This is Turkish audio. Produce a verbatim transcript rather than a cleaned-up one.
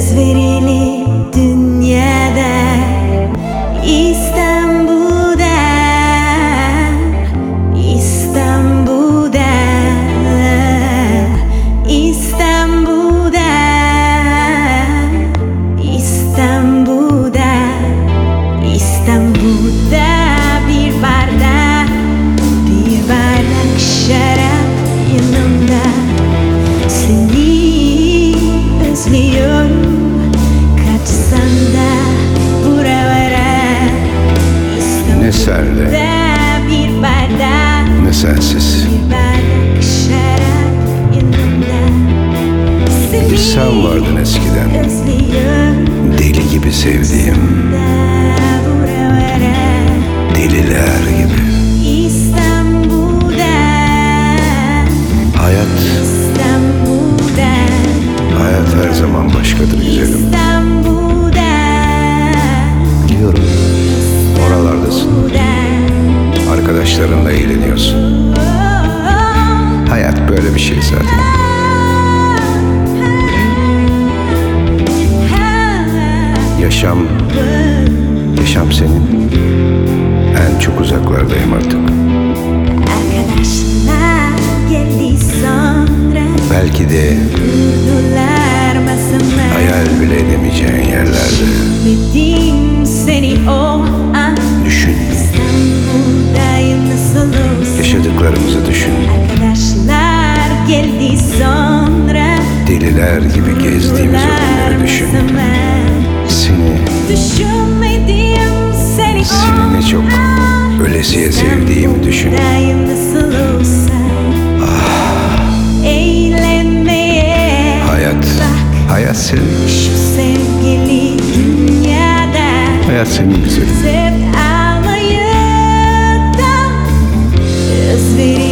özverili dünyada, İstanbul'da, İstanbul'da, İstanbul'da, İstanbul'da, İstanbul'da bir bardak, bir bardak şarap yanımda. Seni özlüyorum, kaçsan da buralara. Ne senle, Bir bardak, ne sensiz. bir bardak şarap yanımda. Seni Bir sen vardın eskiden, özlüyorum, deli gibi sevdiğim, da buralara. deliler gibi. İstanbul'da, Hayat, İstanbul'da, hayat her zaman başkadır güzelim. İstanbul'da, Biliyorum, oralardasın, arkadaşlarınla eğleniyorsun. Hayat böyle bir şey zaten. Yaşam, yaşam senin. En çok uzaklardayım artık. Arkadaşlar geldi sonra, Belki de durdular masamı. hayal bile edemeyeceğin yerlerde. Bildim seni o an, Düşün, İstanbul'dayım nasıl olsa. yaşadıklarımızı düşün. Arkadaşlar geldi sonra, Deliler gibi gezdiğimiz o günleri düşün. Seni, Düşünmedim seni, seni ne çok ölesiye sevdiğimi düşün. İstanbul'dayım nasıl olsa. Eğlenmeye Hayat, bak, hayat senin. şu sevgili dünyada. Hayat senin güzelim. Zevk almayı da özveri